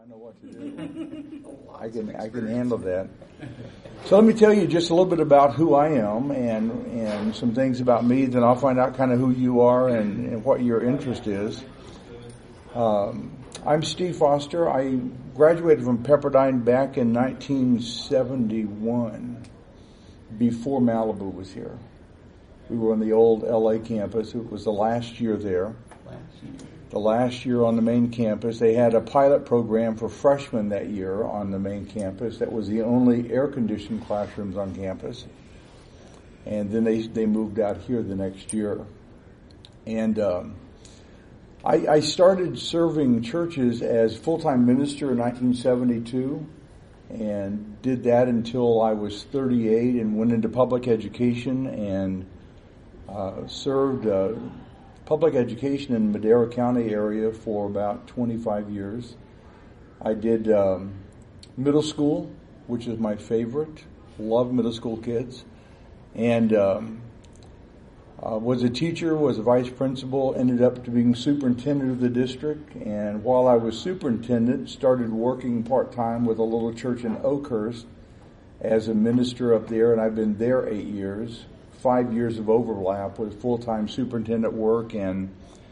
I know what to do. I can handle that. So let me tell you just a little bit about who I am and some things about me. Then I'll find out kind of who you are and what your interest is. I'm Steve Foster. I graduated from Pepperdine back in 1971, before Malibu was here. We were on the old LA campus. It was the last year there. The last year on the main campus. They had a pilot program for freshmen that year on the main campus. That was the only air-conditioned classrooms on campus. And then they moved out here the next year. And I started serving churches as full-time minister in 1972 and did that until I was 38 and went into public education and served public education in Madera County area for about 25 years. I did middle school, which is my favorite. Love middle school kids. And was a teacher, was a vice principal, ended up to being superintendent of the district. And while I was superintendent, started working part-time with a little church in Oakhurst as a minister up there. And I've been there 8 years. 5 years of overlap with full-time superintendent work and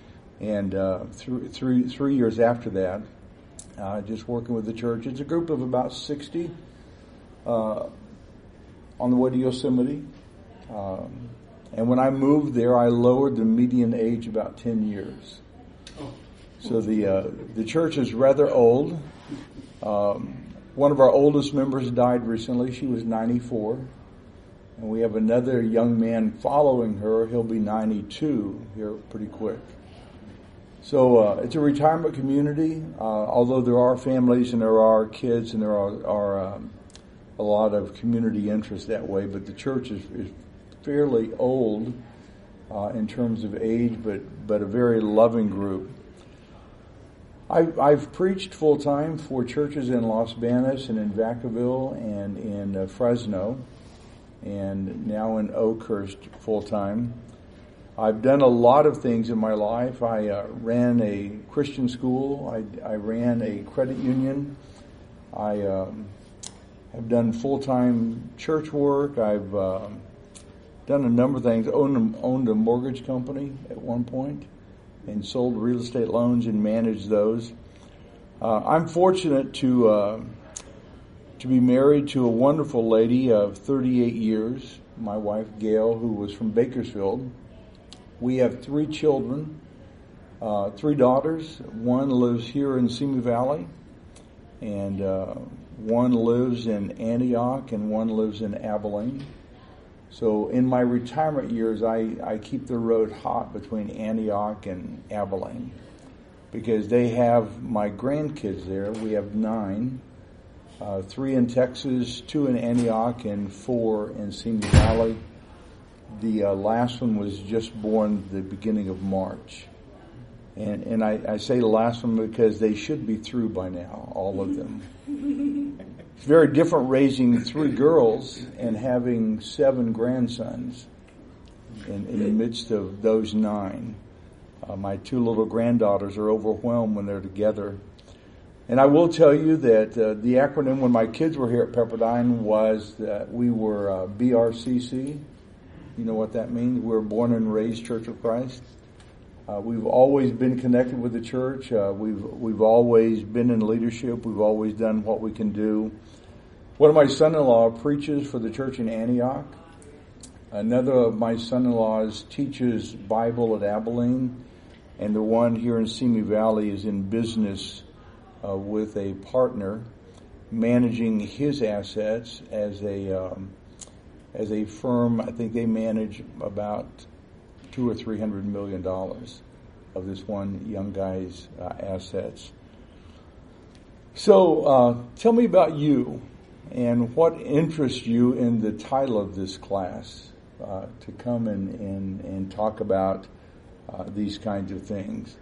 3 years after that, just working with the church. It's a group of about 60 on the way to Yosemite. And when I moved there, I lowered the median age about 10 years. So the church is rather old. One of our oldest members died recently. She was 94. And we have another young man following her. He'll be 92 here pretty quick. So it's a retirement community, although there are families and there are kids and there are a lot of community interest that way. But the church is fairly old in terms of age, but a very loving group. I've preached full-time for churches in Los Banos and in Vacaville and in Fresno, and now in Oakhurst full-time. I've done a lot of things in my life. I ran a Christian school. I ran a credit union. I have done full-time church work. I've done a number of things. Owned a mortgage company at one point and sold real estate loans and managed those. I'm fortunate to be married to a wonderful lady of 38 years, my wife Gail, who was from Bakersfield. We have 3 children, 3 daughters. One lives here in Simi Valley, and one lives in Antioch, and one lives in Abilene. So in my retirement years, I keep the road hot between Antioch and Abilene because they have my grandkids there. We have 9. 3 in Texas, 2 in Antioch, and 4 in Simi Valley. The last one was just born the beginning of March. And I say the last one because they should be through by now, all of them. It's very different raising 3 girls and having 7 grandsons in the midst of those 9. My 2 little granddaughters are overwhelmed when they're together. And I will tell you that the acronym when my kids were here at Pepperdine was that we were BRCC. You know what that means? We're Born and Raised Church of Christ. We've always been connected with the church. We've always been in leadership. We've always done what we can do. One of my son-in-law preaches for the church in Antioch. Another of my son-in-laws teaches Bible at Abilene. And the one here in Simi Valley is in business with a partner managing his assets as a firm. I think they manage about $200 or $300 million of this one young guy's assets. So tell me about you and what interests you in the title of this class to come and talk about these kinds of things.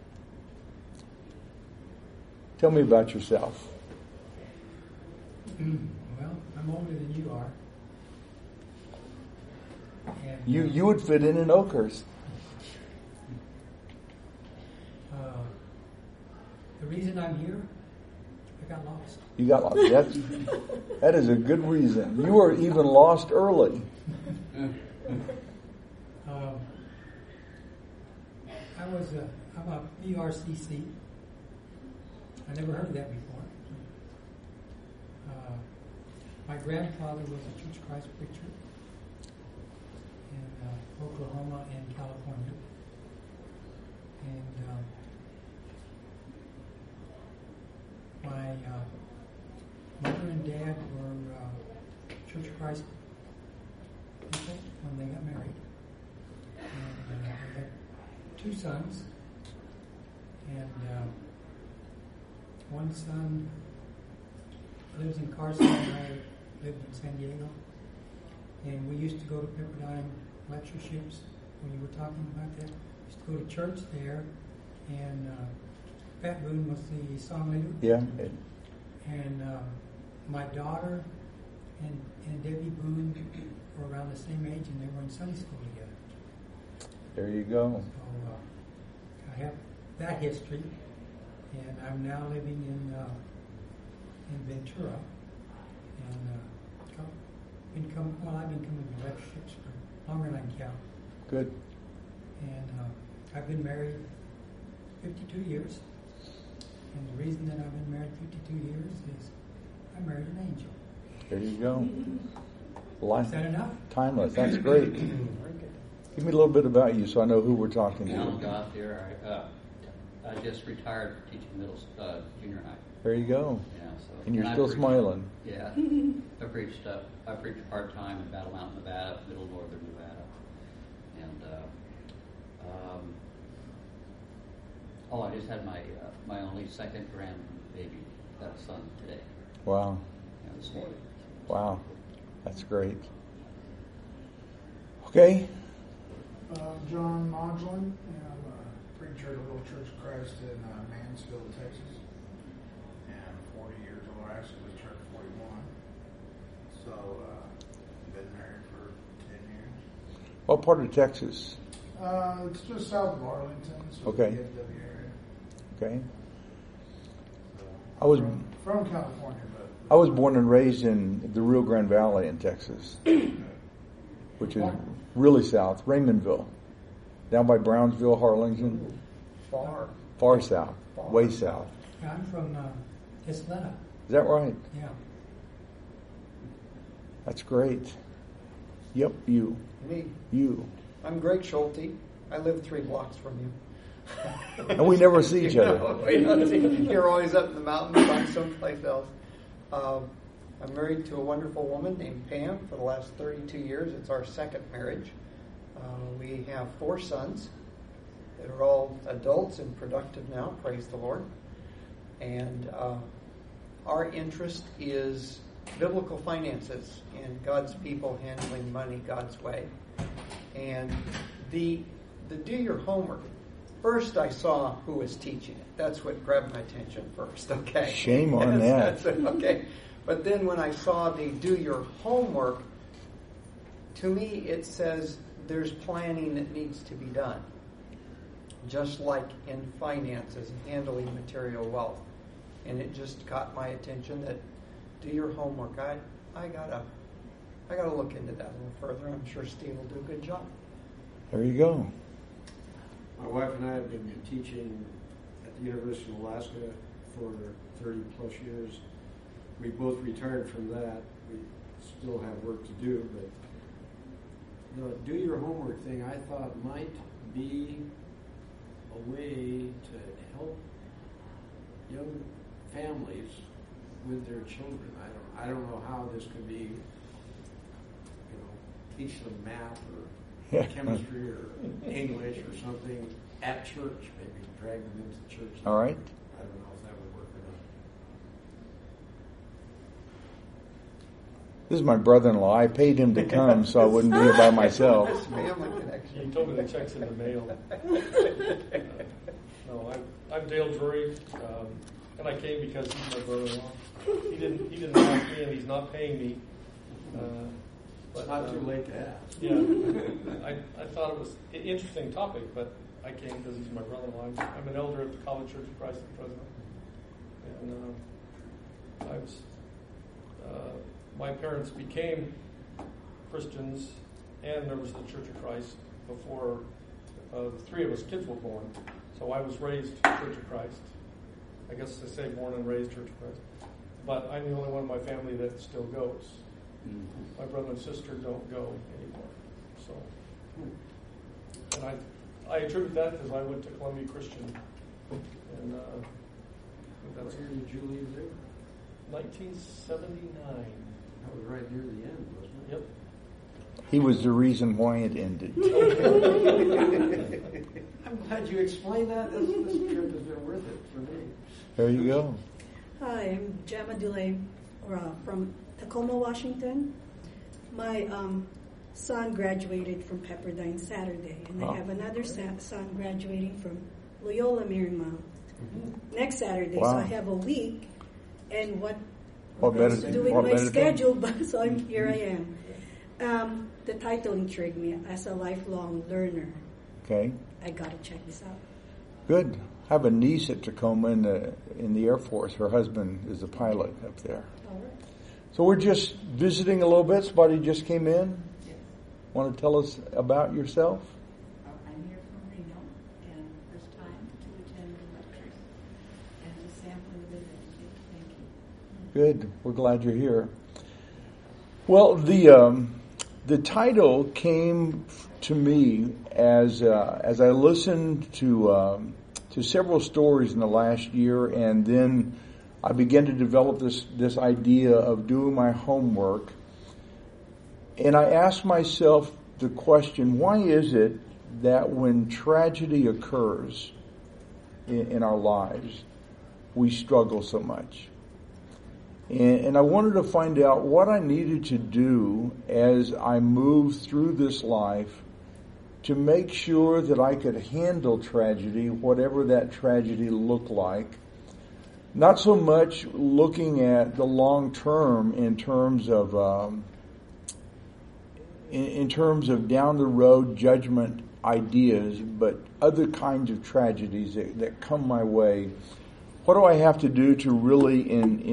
Tell me about yourself. Well, I'm older than you are. And, You would fit in Oakhurst. The reason I'm here I got lost. You got lost. That is a good reason. You were even lost early. I'm a BRCC. I never heard of that before. My grandfather was a Church of Christ preacher in Oklahoma and California. And my mother and dad were Church of Christ people when they got married. And they had 2 sons. And one son lives in Carson and I lived in San Diego. And we used to go to Pepperdine lectureships when you were talking about that. We used to go to church there, and Pat Boone was the song leader. Yeah. And my daughter and Debbie Boone were around the same age, and they were in Sunday school together. There you go. So I have that history, and I'm now living in Ventura, and I've been coming to lectureships for longer than I can count. Good. And I've been married 52 years, and the reason that I've been married 52 years is I married an angel. There you go. Is that enough? Timeless. That's great. Give me a little bit about you so I know who we're talking to. Alan Goff here. I just retired from teaching junior high. There you go. Yeah, so, and you're still smiling. Yeah. I preached part-time in Battle Mountain, Nevada, middle northern Nevada. And, I just had my only second grandbaby, that son, today. Wow. Yeah, this morning. Wow. That's great. Okay. John Modglin, and I'm a preacher at a little Church of Christ in Mansfield, Texas. And 40 years old. I actually was turned 41. So, been married for 10 years. What part of Texas? It's just south of Arlington, so Okay. the DFW area. Okay. So, I was from California, but I was born and raised in the Rio Grande Valley in Texas, which is really south, Raymondville, down by Brownsville, Harlingen. Far south, way south. Yeah, I'm from Isleta. Is that right? Yeah. That's great. Yep, you. Me. You. I'm Greg Schulte. I live 3 blocks from you. And we never see each other. You're always up in the mountains. I'm someplace else. I'm married to a wonderful woman named Pam for the last 32 years. It's our second marriage. We have 4 sons that are all adults and productive now, praise the Lord. And our interest is biblical finances and God's people handling money God's way. And the do your homework. First, I saw who was teaching it. That's what grabbed my attention first. Okay. Shame on that. Okay. But then when I saw the do your homework, to me it says there's planning that needs to be done. Just like in finances and handling material wealth. And it just caught my attention that do your homework. I gotta look into that a little further. I'm sure Steve will do a good job. There you go. My wife and I have been teaching at the University of Alaska for 30 plus years. We both retired from that. We still have work to do, but the do your homework thing I thought might be a way to help young families with their children. I don't know how this could be, teach them math or chemistry or English or something at church, maybe drag them into church. All right. I don't know if that would work or not. This is my brother-in-law. I paid him to come so I wouldn't be here by myself. This family connection. He told me the check's in the mail. No, I'm Dale Drury, and I came because he's my brother-in-law. He didn't ask me, and he's not paying me. It's not too late to ask. Yeah, I thought it was an interesting topic, but I came because he's my brother-in-law. I'm an elder at the College Church of Christ in Fresno, and my parents became Christians and members of the Church of Christ before the three of us kids were born. So I was raised Church of Christ. I guess they say born and raised Church of Christ. But I'm the only one in my family that still goes. My brother and sister don't go anymore. So, and I attribute that because I went to Columbia Christian, and that's What year did you leave there? 1979. That was right near the end, wasn't it? Yep. He was the reason why it ended. I'm glad you explained that. This trip has been worth it for me. There you go. Hi, I'm Gemma Dulay from Tacoma, Washington. My son graduated from Pepperdine Saturday, and I have another son graduating from Loyola Marymount next Saturday. Wow. So I have a week, and what better doing what my better schedule, but so here I am. The title intrigued me. As a lifelong learner, Okay, I got to check this out. good. I have a niece at Tacoma in the Air Force. Her husband is a pilot up there. All right. So we're just visiting a little bit. Somebody just came in. Yes. Want to tell us about yourself? I'm here from Reno, and first time to attend the lectures and to sample the energy. Thank you. Good. We're glad you're here. Well, the title came to me as I listened to several stories in the last year, and then I began to develop this idea of doing my homework. And I asked myself the question, why is it that when tragedy occurs in our lives, we struggle so much? And I wanted to find out what I needed to do as I moved through this life to make sure that I could handle tragedy, whatever that tragedy looked like. Not so much looking at the long term in terms of down the road judgment ideas, but other kinds of tragedies that come my way. What do I have to do to really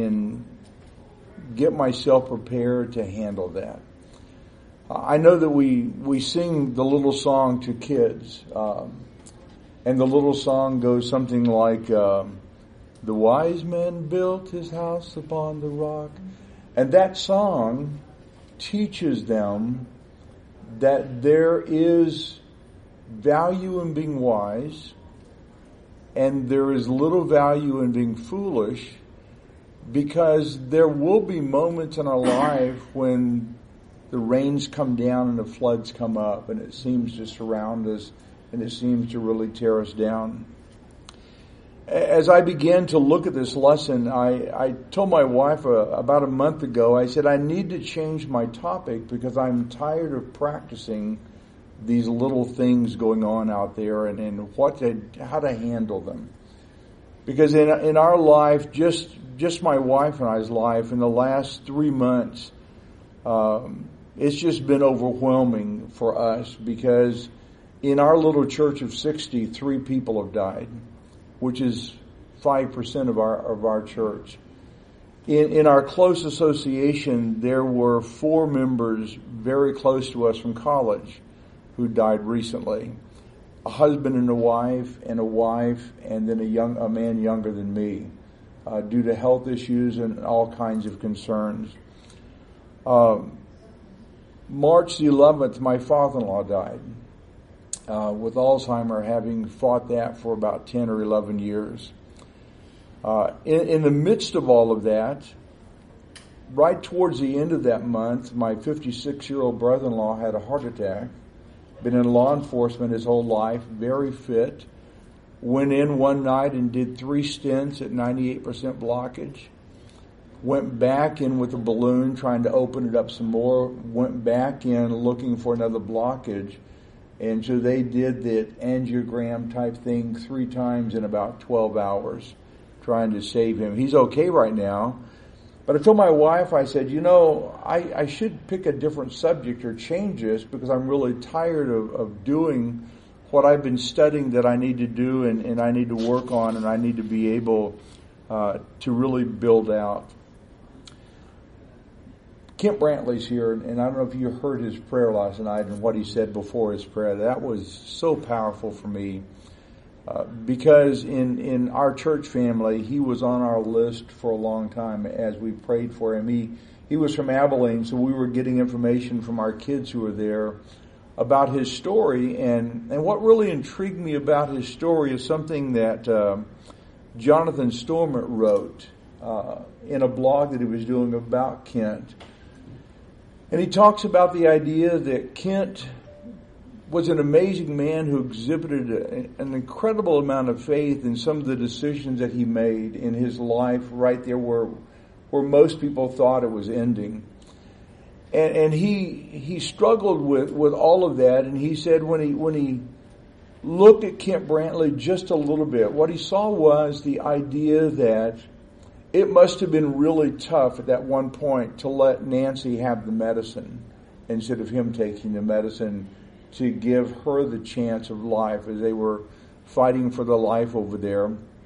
get myself prepared to handle that? I know that we sing the little song to kids, and the little song goes something like, the wise man built his house upon the rock. And that song teaches them that there is value in being wise, and there is little value in being foolish, because there will be moments in our life when the rains come down and the floods come up, and it seems to surround us, and it seems to really tear us down. As I began to look at this lesson, I told my wife about a month ago, I said, I need to change my topic because I'm tired of practicing these little things going on out there and how to handle them. Because in our life, just my wife and I's life, in the last 3 months, it's just been overwhelming for us, because in our little church of 60, 3 people have died, which is 5% of our church. In our close association, there were 4 members very close to us from college who died recently. A husband and a wife, and then a man younger than me, due to health issues and all kinds of concerns. March the 11th, my father-in-law died with Alzheimer, having fought that for about 10 or 11 years. In the midst of all of that, right towards the end of that month, my 56-year-old brother-in-law had a heart attack. Been in law enforcement his whole life, very fit. Went in one night and did 3 stents at 98% blockage. Went back in with a balloon trying to open it up some more. Went back in looking for another blockage. And so they did the angiogram type thing 3 times in about 12 hours trying to save him. He's okay right now. But I told my wife, I said, I should pick a different subject or change this, because I'm really tired of doing what I've been studying that I need to do and I need to work on, and I need to be able to really build out. Kent Brantley's here, and I don't know if you heard his prayer last night and what he said before his prayer. That was so powerful for me because in our church family, he was on our list for a long time as we prayed for him. He was from Abilene, so we were getting information from our kids who were there about his story. And what really intrigued me about his story is something that Jonathan Stormont wrote in a blog that he was doing about Kent. And he talks about the idea that Kent was an amazing man who exhibited an incredible amount of faith in some of the decisions that he made in his life right there where most people thought it was ending. And he struggled with all of that, and he said when he looked at Kent Brantley just a little bit, what he saw was the idea that it must have been really tough at that one point to let Nancy have the medicine instead of him taking the medicine to give her the chance of life as they were fighting for the life over there.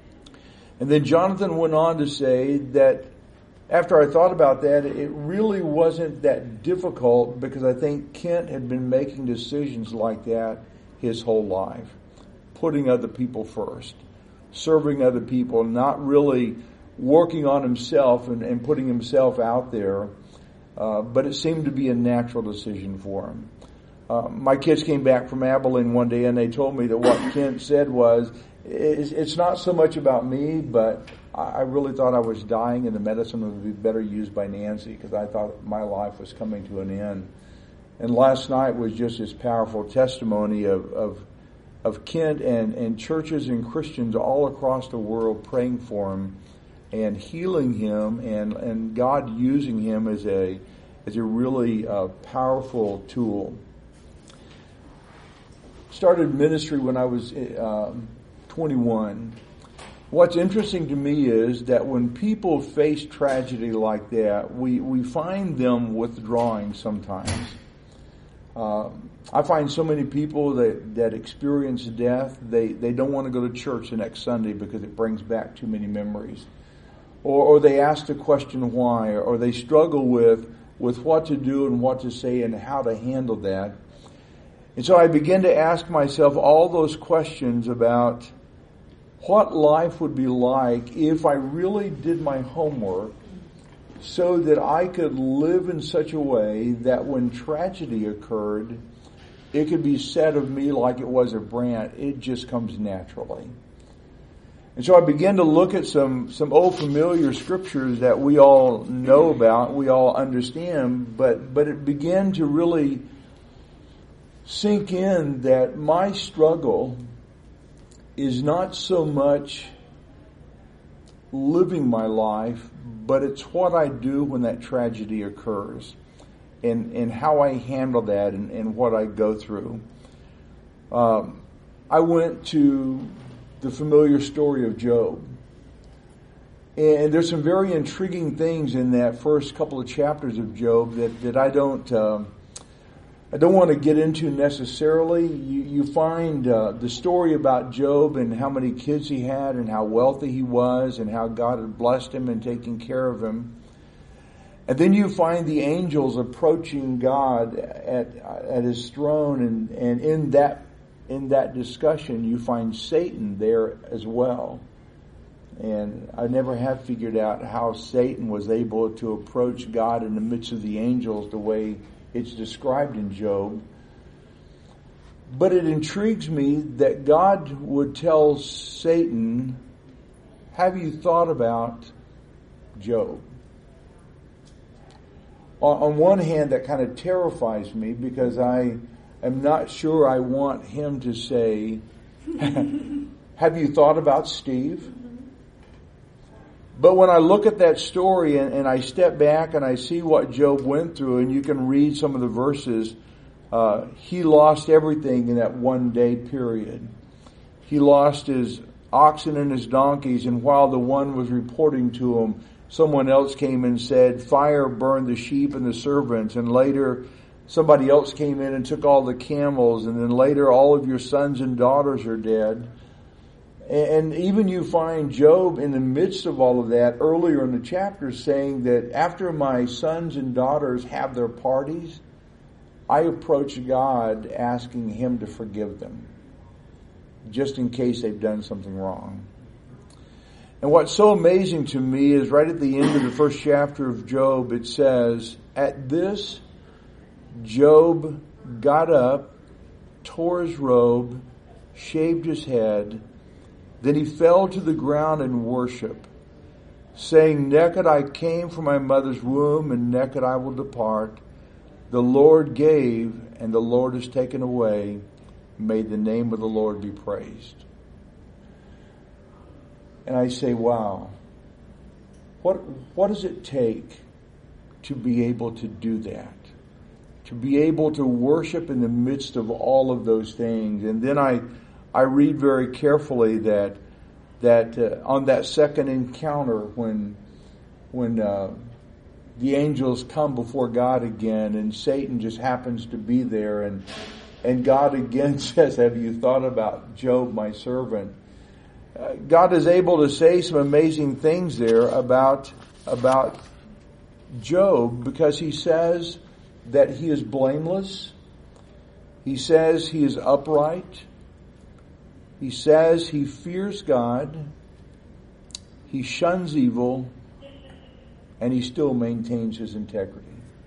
And then Jonathan went on to say that after I thought about that, it really wasn't that difficult because I think Kent had been making decisions like that his whole life, putting other people first, serving other people, not really working on himself and putting himself out there, but it seemed to be a natural decision for him. My kids came back from Abilene one day and they told me that what Kent said was, it's not so much about me, but I really thought I was dying and the medicine would be better used by Nancy because I thought my life was coming to an end. And last night was just this powerful testimony of Kent and churches and Christians all across the world praying for him and healing him and God using him as a really powerful tool. Started ministry when I was 21. What's interesting to me is that when people face tragedy like that, we find them withdrawing sometimes. I find so many people that experience death, they don't want to go to church the next Sunday because it brings back too many memories. Or they ask the question why, or they struggle with what to do and what to say and how to handle that. And so I begin to ask myself all those questions about what life would be like if I really did my homework so that I could live in such a way that when tragedy occurred, it could be said of me like it was of Brant, it just comes naturally. And so I began to look at some old familiar scriptures that we all know about, we all understand, but it began to really sink in that my struggle is not so much living my life, but it's what I do when that tragedy occurs and how I handle that and what I go through. I went to the familiar story of Job. And there's some very intriguing things in that first couple of chapters of Job that I don't want to get into necessarily. You find the story about Job and how many kids he had and how wealthy he was and how God had blessed him and taken care of him. And then you find the angels approaching God at his throne, and in that discussion you find Satan there as well. And I never have figured out how Satan was able to approach God in the midst of the angels the way it's described in Job. But it intrigues me that God would tell Satan, have you thought about Job? On one hand, that kind of terrifies me because I am not sure I want him to say, have you thought about Steve? But when I look at that story and I step back and I see what Job went through, and you can read some of the verses, he lost everything in that one day period. He lost his oxen and his donkeys, and while the one was reporting to him, someone else came and said, fire burned the sheep and the servants, and later somebody else came in and took all the camels, and then later all of your sons and daughters are dead. And even you find Job in the midst of all of that earlier in the chapter saying that after my sons and daughters have their parties, I approach God asking Him to forgive them, just in case they've done something wrong. And what's so amazing to me is right at the end of the first chapter of Job, it says, at this, Job got up, tore his robe, shaved his head, then he fell to the ground in worship, saying, naked I came from my mother's womb, and naked I will depart. The Lord gave, and the Lord has taken away. May the name of the Lord be praised. And I say, wow, what does it take to be able to do that? To be able to worship in the midst of all of those things. And then I read very carefully that on that second encounter when the angels come before God again and Satan just happens to be there and God again says, have you thought about Job, my servant? God is able to say some amazing things there about Job, because he says that he is blameless. He says he is upright. He says he fears God. He shuns evil. And he still maintains his integrity.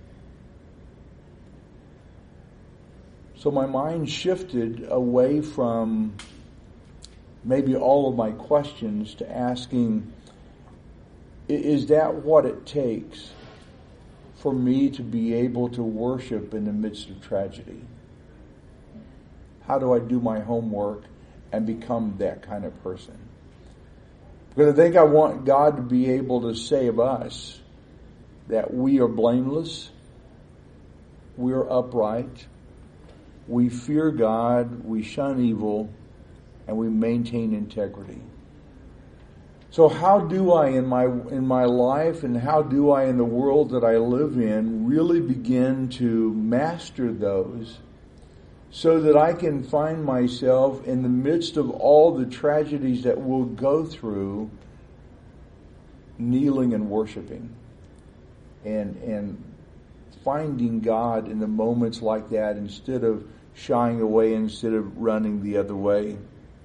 So my mind shifted away from maybe all of my questions to asking, is that what it takes for me to be able to worship in the midst of tragedy? How do I do my homework and become that kind of person? Because I think I want God to be able to say of us that we are blameless, we are upright, we fear God, we shun evil, and we maintain integrity. So how do I in my life, and how do I in the world that I live in really begin to master those so that I can find myself in the midst of all the tragedies that we'll go through, kneeling and worshiping and finding God in the moments like that instead of shying away, instead of running the other way.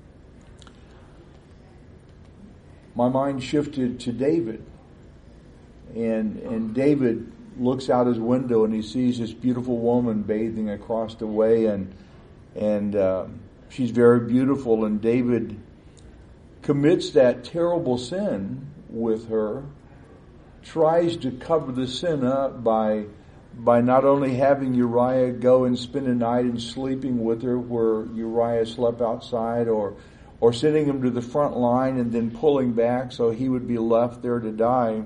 My mind shifted to David. And David looks out his window and he sees this beautiful woman bathing across the way, and she's very beautiful, and David commits that terrible sin with her, tries to cover the sin up by not only having Uriah go and spend a night and sleeping with her where Uriah slept outside, or sending him to the front line and then pulling back so he would be left there to die.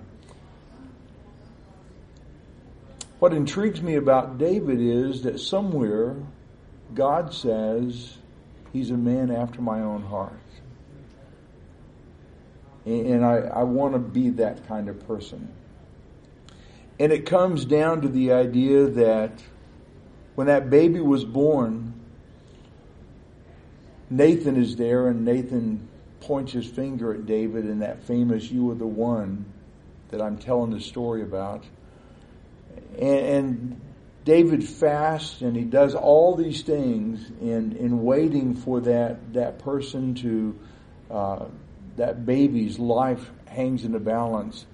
What intrigues me about David is that somewhere God says he's a man after my own heart. And I want to be that kind of person. And it comes down to the idea that when that baby was born, Nathan is there, and Nathan points his finger at David in that famous "You are the one" that I'm telling the story about. And David fasts, and he does all these things in waiting for that person to, that baby's life hangs in the balance.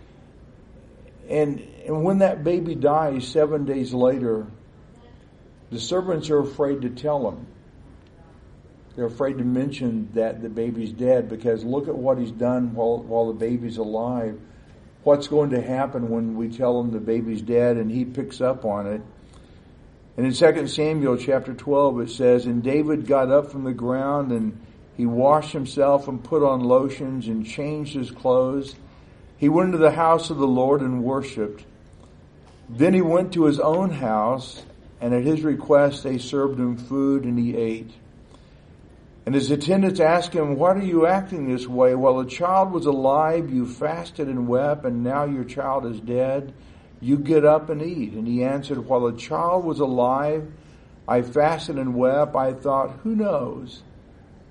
And when that baby dies 7 days later, the servants are afraid to tell him. They're afraid to mention that the baby's dead, because look at what he's done while the baby's alive. What's going to happen when we tell him the baby's dead? And he picks up on it. And in 2 Samuel chapter 12 it says, and David got up from the ground, and he washed himself and put on lotions and changed his clothes. He went into the house of the Lord and worshipped. Then he went to his own house, and at his request they served him food, and he ate. And his attendants asked him, why are you acting this way? While the child was alive, you fasted and wept, and now your child is dead. You get up and eat. And he answered, while the child was alive, I fasted and wept. I thought, who knows?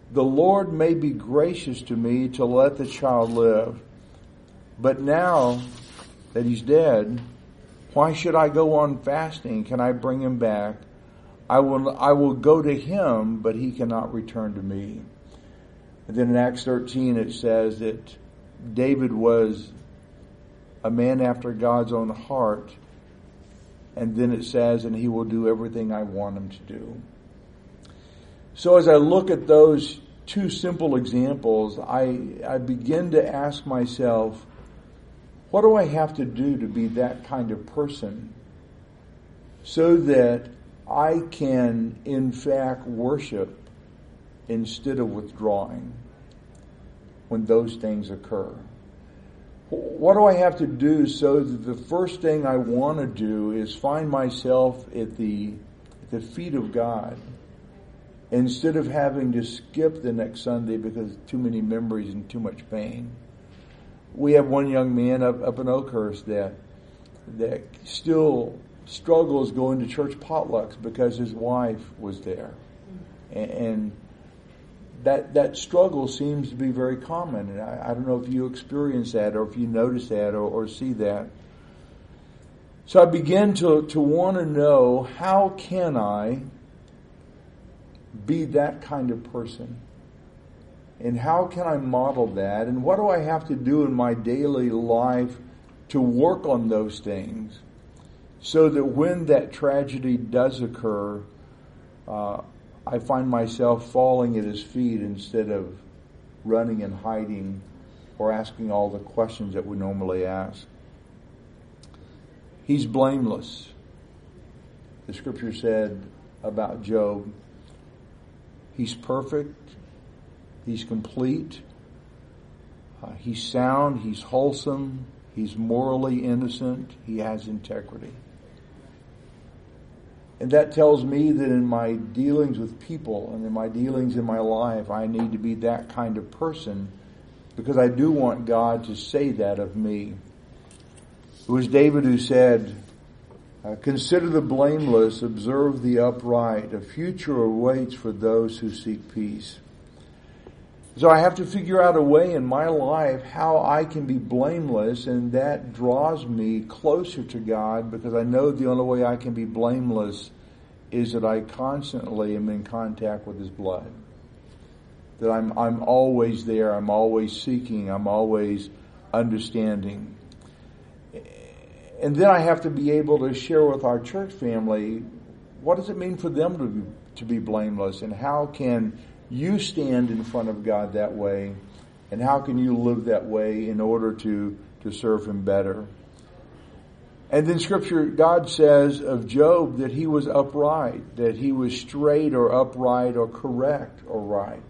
the Lord may be gracious to me to let the child live. But now that he's dead, why should I go on fasting? Can I bring him back? I will go to him, but he cannot return to me. And then in Acts 13 it says that David was a man after God's own heart. And then it says, and he will do everything I want him to do. So as I look at those two simple examples, I begin to ask myself, what do I have to do to be that kind of person so that I can, in fact, worship instead of withdrawing when those things occur? What do I have to do so that the first thing I want to do is find myself at the feet of God instead of having to skip the next Sunday because too many memories and too much pain? We have one young man up in Oakhurst that still struggles going to church potlucks because his wife was there. And that struggle seems to be very common. And I don't know if you experience that or if you notice that or see that. So I begin to want to know, how can I be that kind of person? And how can I model that? And what do I have to do in my daily life to work on those things so that when that tragedy does occur, I find myself falling at his feet instead of running and hiding or asking all the questions that we normally ask. He's blameless. The scripture said about Job, he's perfect. He's complete. He's sound. He's wholesome. He's morally innocent. He has integrity. And that tells me that in my dealings with people and in my dealings in my life, I need to be that kind of person because I do want God to say that of me. It was David who said, consider the blameless, observe the upright. A future awaits for those who seek peace. So I have to figure out a way in my life how I can be blameless, and that draws me closer to God because I know the only way I can be blameless is that I constantly am in contact with His blood. That I'm always there, I'm always seeking, I'm always understanding. And then I have to be able to share with our church family, what does it mean for them to be blameless, and how can you stand in front of God that way, and how can you live that way in order to serve Him better? And then Scripture, God says of Job that he was upright, that he was straight or upright or correct or right.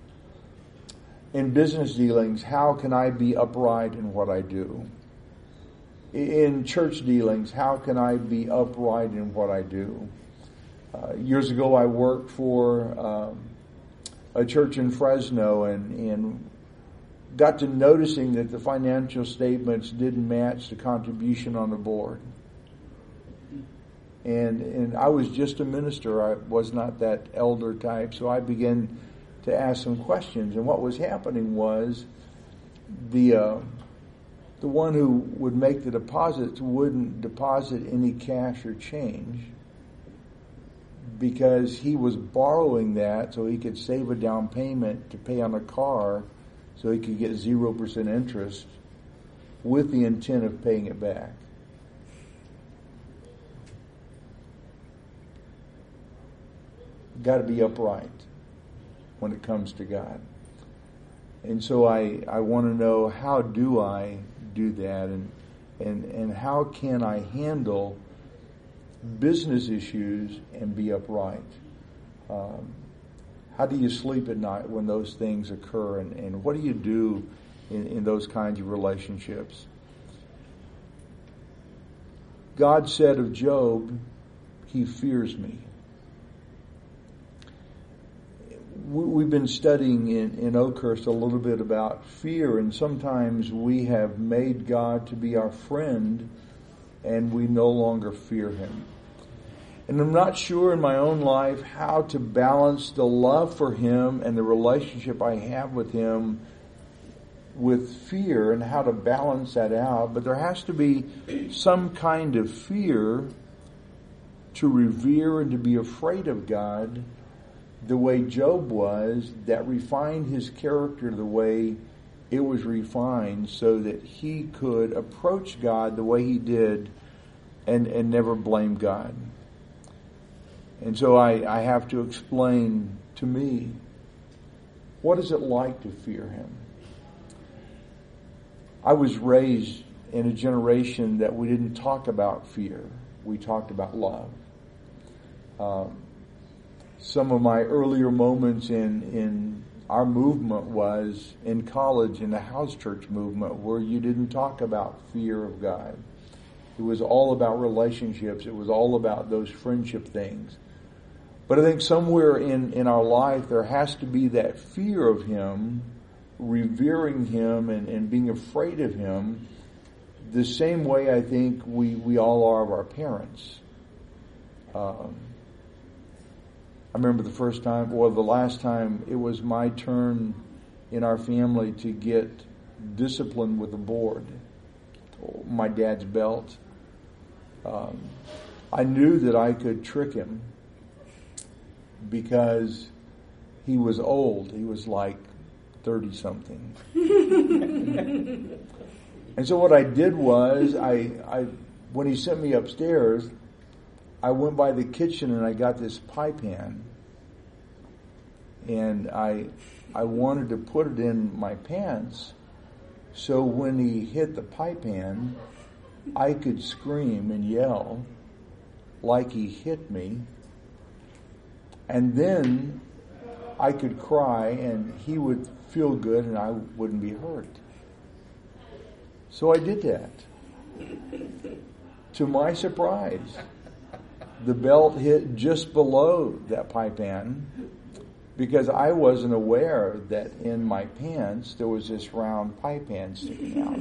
In business dealings, how can I be upright in what I do? In church dealings, how can I be upright in what I do? Years ago, I worked for a church in Fresno and got to noticing that the financial statements didn't match the contribution on the board. And I was just a minister. I was not that elder type, so I began to ask some questions. And what was happening was the one who would make the deposits wouldn't deposit any cash or change because he was borrowing that so he could save a down payment to pay on a car so he could get 0% interest with the intent of paying it back. Got to be upright when it comes to God. And so I want to know, how do I do that, and how can I handle business issues and be upright? How do you sleep at night when those things occur, and what do you do in those kinds of relationships? God said of Job, he fears me. We've been studying in Oakhurst a little bit about fear, and sometimes we have made God to be our friend and we no longer fear Him. And I'm not sure in my own life how to balance the love for Him and the relationship I have with Him with fear, and how to balance that out. But there has to be some kind of fear to revere and to be afraid of God the way Job was, that refined his character the way it was refined, so that he could approach God the way he did and never blame God. And so I have to explain to me, what is it like to fear Him? I was raised in a generation that we didn't talk about fear. We talked about love. Some of my earlier moments in our movement was in college, in the house church movement, where you didn't talk about fear of God. It was all about relationships. It was all about those friendship things. But I think somewhere in our life there has to be that fear of Him, revering Him and being afraid of Him, the same way I think we all are of our parents. I remember the last time it was my turn in our family to get disciplined with a board, my dad's belt. I knew that I could trick him because he was old. He was like 30-something. And so what I did was, when he sent me upstairs, I went by the kitchen and I got this pie pan. And I wanted to put it in my pants, so when he hit the pie pan, I could scream and yell like he hit me. And then I could cry and he would feel good and I wouldn't be hurt. So I did that. To my surprise, the belt hit just below that pie pan, because I wasn't aware that in my pants there was this round pie pan sticking out.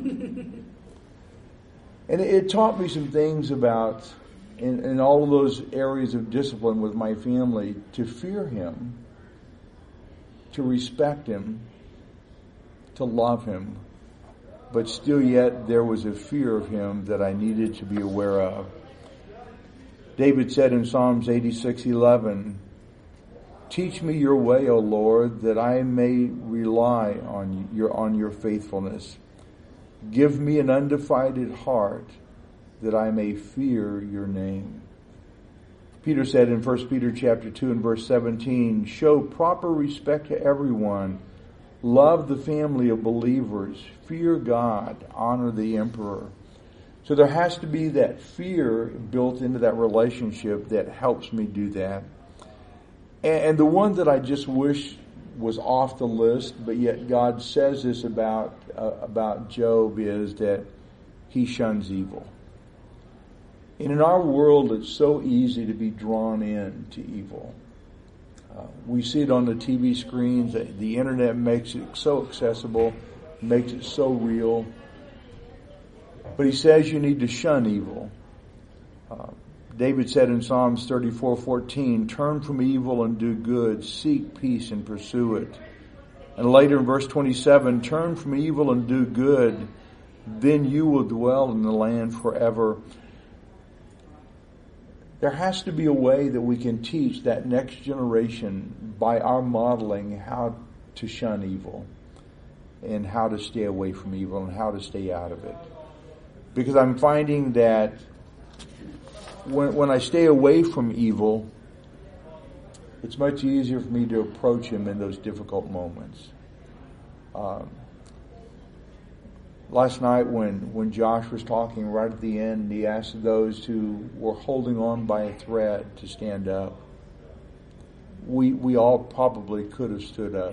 And it taught me some things about, in all of those areas of discipline with my family, to fear Him, to respect Him, to love Him. But still yet there was a fear of Him that I needed to be aware of. David said in Psalms 86:11, "Teach me your way, O Lord, that I may rely on your faithfulness. Give me an undivided heart, that I may fear your name." Peter said in 1 Peter chapter 2 and verse 17, "Show proper respect to everyone. Love the family of believers. Fear God. Honor the emperor." So there has to be that fear built into that relationship that helps me do that. And the one that I just wish was off the list, but yet God says this about Job, is that he shuns evil. And in our world, it's so easy to be drawn into evil. We see it on the TV screens. The internet makes it so accessible, makes it so real. But he says you need to shun evil. David said in Psalms 34:14, "Turn from evil and do good, seek peace and pursue it." And later in verse 27, "Turn from evil and do good, then you will dwell in the land forever." There has to be a way that we can teach that next generation by our modeling how to shun evil and how to stay away from evil and how to stay out of it. Because I'm finding that when I stay away from evil, it's much easier for me to approach Him in those difficult moments. Last night when Josh was talking right at the end, he asked those who were holding on by a thread to stand up. We all probably could have stood up.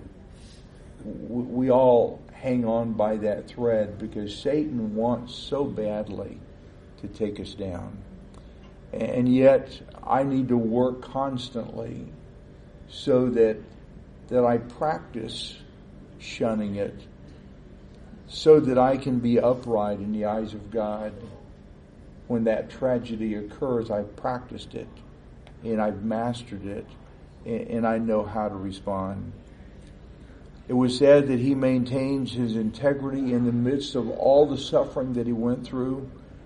We all hang on by that thread because Satan wants so badly to take us down. And yet I need to work constantly so that I practice shunning it, so that I can be upright in the eyes of God, when that tragedy occurs, I've practiced it and I've mastered it and I know how to respond. It was said that he maintains his integrity in the midst of all the suffering that he went through.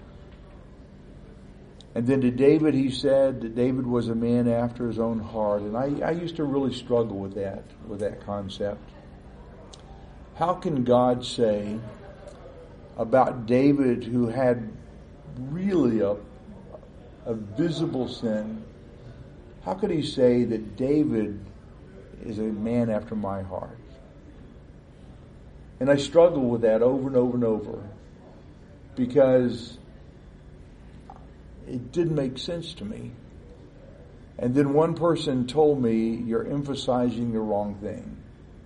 And then to David, he said that David was a man after his own heart. And I used to really struggle with that concept. How can God say about David, who had really a visible sin, how could he say that David is a man after my heart? And I struggle with that over and over and over because it didn't make sense to me. And then one person told me, you're emphasizing the wrong thing.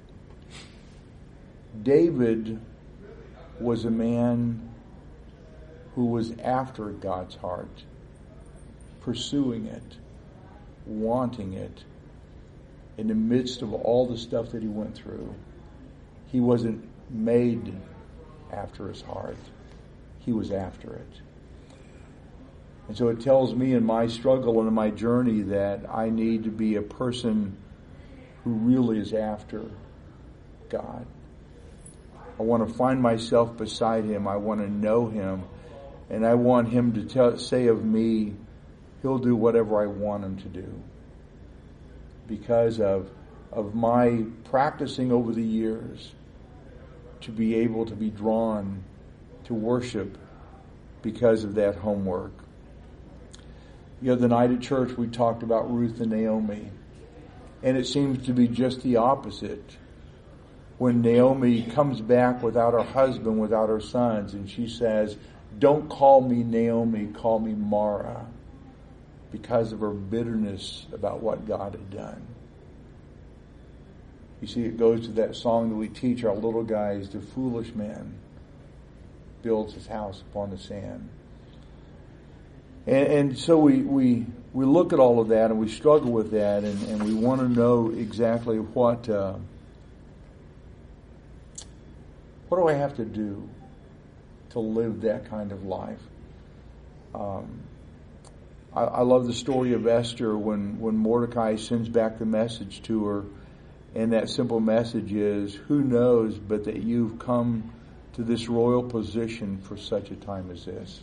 David was a man who was after God's heart, pursuing it, wanting it, in the midst of all the stuff that he went through. He wasn't made after his heart. He was after it. And so it tells me in my struggle and in my journey that I need to be a person who really is after God. I want to find myself beside him. I want to know him. And I want him to say of me, he'll do whatever I want him to do. Because of my practicing over the years to be able to be drawn to worship because of that homework. The other night at church we talked about Ruth and Naomi. And it seems to be just the opposite. When Naomi comes back without her husband, without her sons, and she says, don't call me Naomi, call me Mara, because of her bitterness about what God had done. You see, it goes to that song that we teach our little guys, the foolish man builds his house upon the sand. And so we look at all of that and we struggle with that and we want to know exactly what do I have to do to live that kind of life? I love the story of Esther when Mordecai sends back the message to her, and that simple message is, who knows but that you've come to this royal position for such a time as this.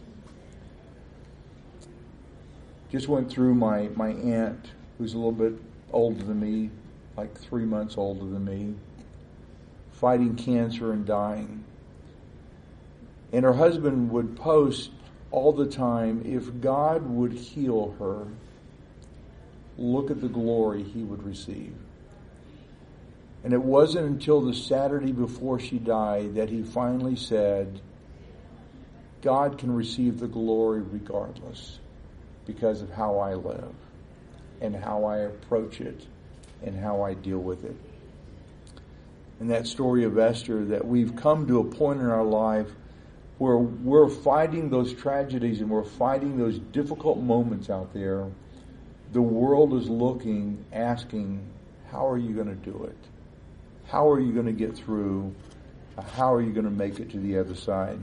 Just went through my aunt, who's a little bit older than me, like 3 months older than me, fighting cancer and dying. And her husband would post all the time, if God would heal her, look at the glory he would receive. And it wasn't until the Saturday before she died that he finally said, God can receive the glory regardless, because of how I live and how I approach it and how I deal with it. And that story of Esther, that we've come to a point in our life where we're fighting those tragedies and we're fighting those difficult moments out there. The world is looking, asking, how are you going to do it? How are you going to get through? How are you going to make it to the other side?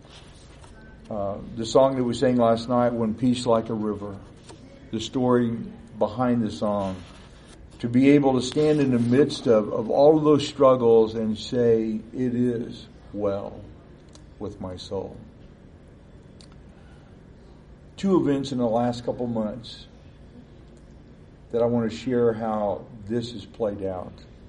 The song that we sang last night, When Peace Like a River, the story behind the song, to be able to stand in the midst of all of those struggles and say, it is well with my soul. 2 events in the last couple months that I want to share how this has played out.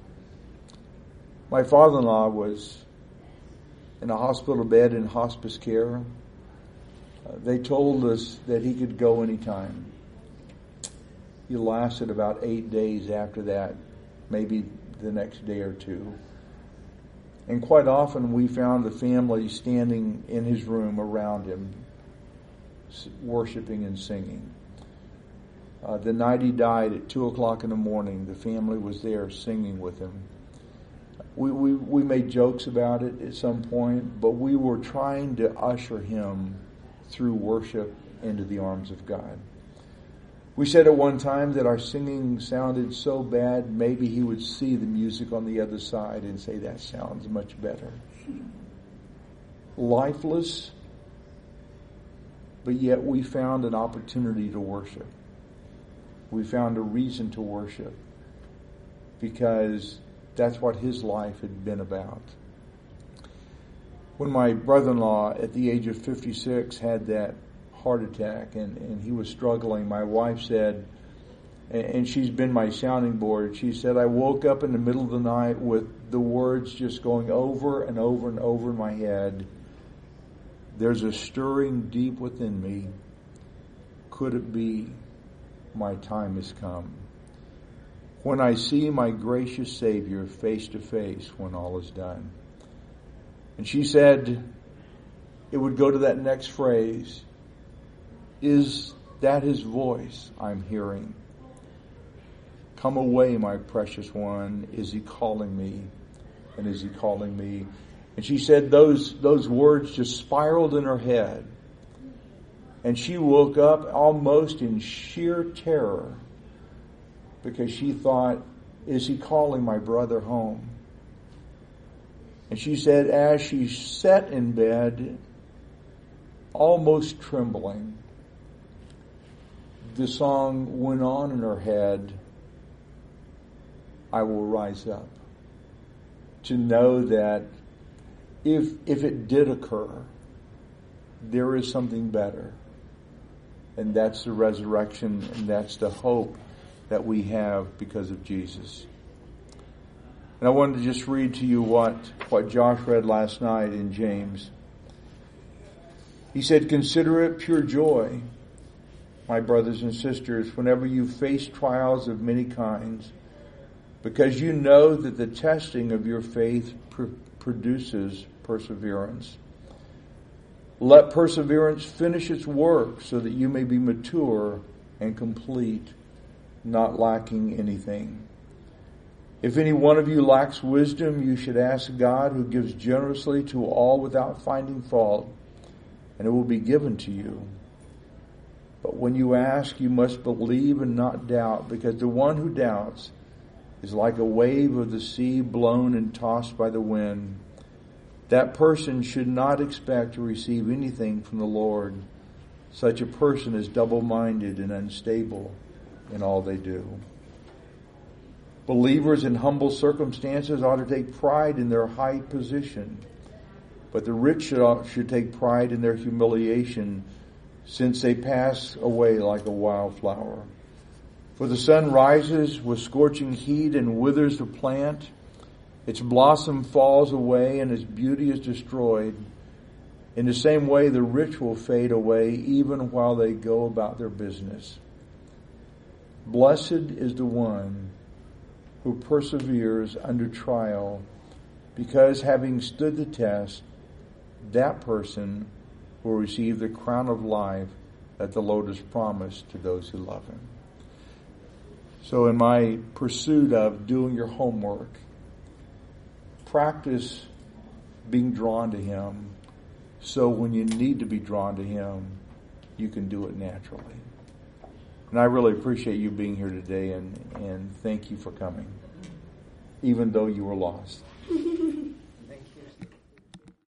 My father-in-law was in a hospital bed in hospice care. They told us that he could go anytime. He lasted about 8 days after that, maybe the next day or 2. And quite often we found the family standing in his room around him, worshiping and singing. The night he died at 2 o'clock in the morning, the family was there singing with him. We made jokes about it at some point, but we were trying to usher him through worship into the arms of God. We said at one time that our singing sounded so bad, maybe he would see the music on the other side and say, that sounds much better. Lifeless, but yet we found an opportunity to worship. We found a reason to worship because that's what his life had been about. When my brother-in-law at the age of 56 had that heart attack and he was struggling, my wife said, and she's been my sounding board, she said, I woke up in the middle of the night with the words just going over and over and over in my head. There's a stirring deep within me. Could it be my time has come? When I see my gracious Savior face to face when all is done. And she said it would go to that next phrase. Is that his voice I'm hearing? Come away, my precious one. Is he calling me? And is he calling me? And she said those words just spiraled in her head. And she woke up almost in sheer terror because she thought, is he calling my brother home? And she said as she sat in bed, almost trembling, the song went on in her head, I will rise up. To know that if it did occur, there is something better. And that's the resurrection, and that's the hope that we have because of Jesus. And I wanted to just read to you what Josh read last night in James. He said, consider it pure joy, my brothers and sisters, whenever you face trials of many kinds, because you know that the testing of your faith produces perseverance. Let perseverance finish its work so that you may be mature and complete, not lacking anything. If any one of you lacks wisdom, you should ask God, who gives generously to all without finding fault, and it will be given to you. But when you ask, you must believe and not doubt, because the one who doubts is like a wave of the sea blown and tossed by the wind. That person should not expect to receive anything from the Lord. Such a person is double-minded and unstable in all they do. Believers in humble circumstances ought to take pride in their high position, but the rich should take pride in their humiliation, since they pass away like a wildflower. For the sun rises with scorching heat and withers the plant. Its blossom falls away and its beauty is destroyed. In the same way, the rich will fade away even while they go about their business. Blessed is the one who perseveres under trial, because having stood the test, that person will receive the crown of life that the Lord has promised to those who love him. So in my pursuit of doing your homework, practice being drawn to him, so when you need to be drawn to him, you can do it naturally. And I really appreciate you being here today, and thank you for coming, even though you were lost.